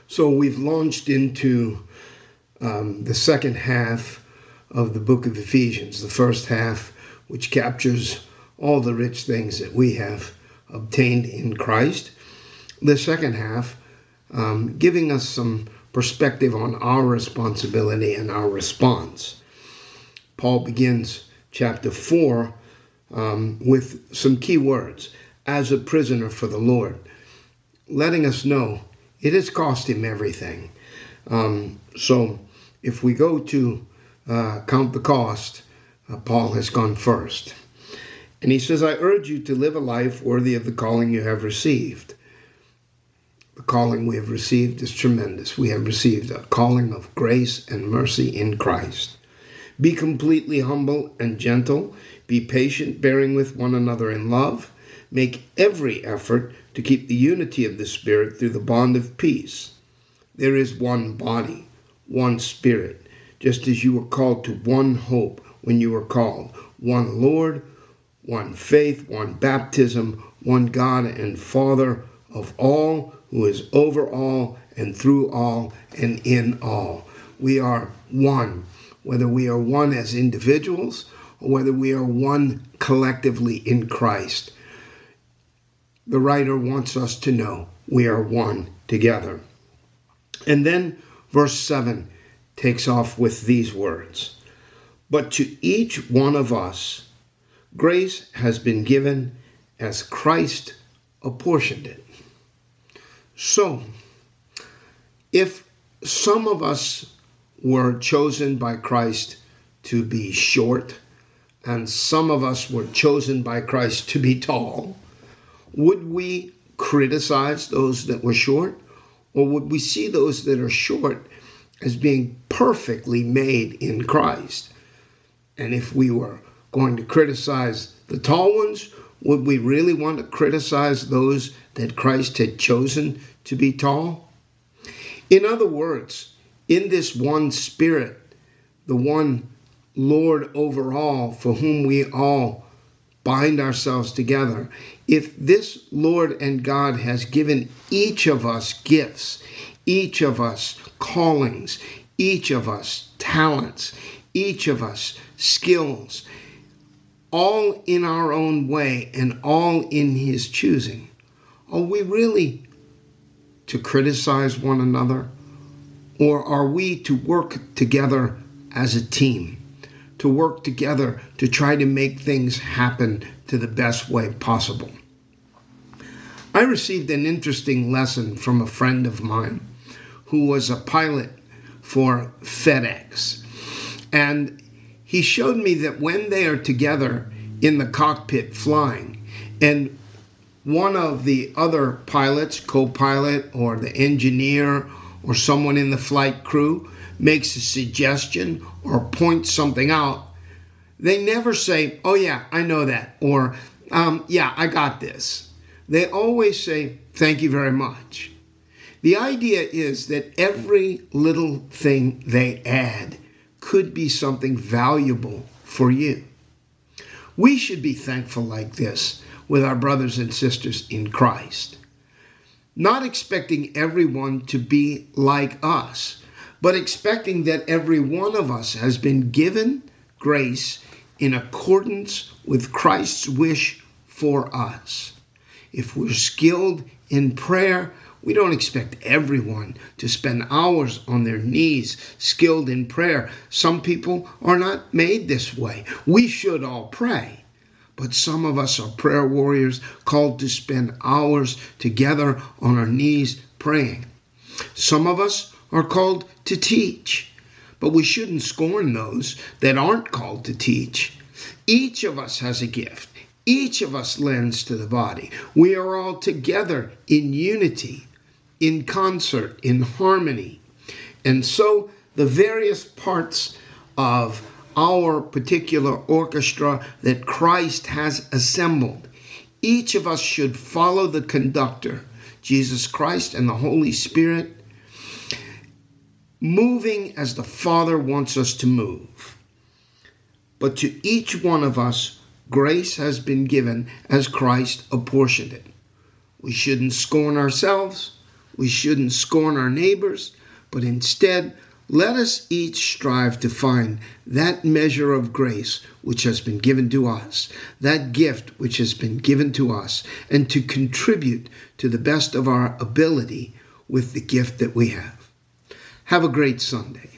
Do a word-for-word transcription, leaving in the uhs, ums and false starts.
So we've launched into um, the second half of the book of Ephesians, the first half, which captures all the rich things that we have obtained in Christ. The second half, um, giving us some perspective on our responsibility and our response. Paul begins chapter four um, with some key words, as a prisoner for the Lord, letting us know it has cost him everything. Um, so if we go to uh, count the cost, uh, Paul has gone first. And he says, I urge you to live a life worthy of the calling you have received. The calling we have received is tremendous. We have received a calling of grace and mercy in Christ. Be completely humble and gentle. Be patient, bearing with one another in love. Make every effort to keep the unity of the Spirit through the bond of peace. There is one body, one Spirit, just as you were called to one hope when you were called, one Lord, one faith, one baptism, one God and Father of all, who is over all and through all and in all. We are one, whether we are one as individuals or whether we are one collectively in Christ. The writer wants us to know we are one together. And then verse seven takes off with these words. But to each one of us, grace has been given as Christ apportioned it. So, if some of us were chosen by Christ to be short, and some of us were chosen by Christ to be tall, would we criticize those that were short? Or would we see those that are short as being perfectly made in Christ? And if we were going to criticize the tall ones, would we really want to criticize those that Christ had chosen to be tall? In other words, in this one Spirit, the one Lord over all, for whom we all bind ourselves together, if this Lord and God has given each of us gifts, each of us callings, each of us talents, each of us skills, all in our own way and all in his choosing, are we really to criticize one another? Or are we to work together as a team, to work together to try to make things happen to the best way possible? I received an interesting lesson from a friend of mine who was a pilot for FedEx. And he showed me that when they are together in the cockpit flying, and one of the other pilots, co-pilot or the engineer or someone in the flight crew makes a suggestion or points something out, they never say, oh yeah, I know that, or um, yeah, I got this. They always say, thank you very much. The idea is that every little thing they add could be something valuable for you. We should be thankful like this with our brothers and sisters in Christ. Not expecting everyone to be like us, but expecting that every one of us has been given grace in accordance with Christ's wish for us. If we're skilled in prayer, we don't expect everyone to spend hours on their knees skilled in prayer. Some people are not made this way. We should all pray. But some of us are prayer warriors called to spend hours together on our knees praying. Some of us are called to teach. But we shouldn't scorn those that aren't called to teach. Each of us has a gift. Each of us lends to the body. We are all together in unity, in concert, in harmony. And so the various parts of our particular orchestra that Christ has assembled, each of us should follow the conductor, Jesus Christ and the Holy Spirit, moving as the Father wants us to move. But to each one of us, grace has been given as Christ apportioned it. We shouldn't scorn ourselves. We shouldn't scorn our neighbors, but instead, let us each strive to find that measure of grace which has been given to us, that gift which has been given to us, and to contribute to the best of our ability with the gift that we have. Have a great Sunday.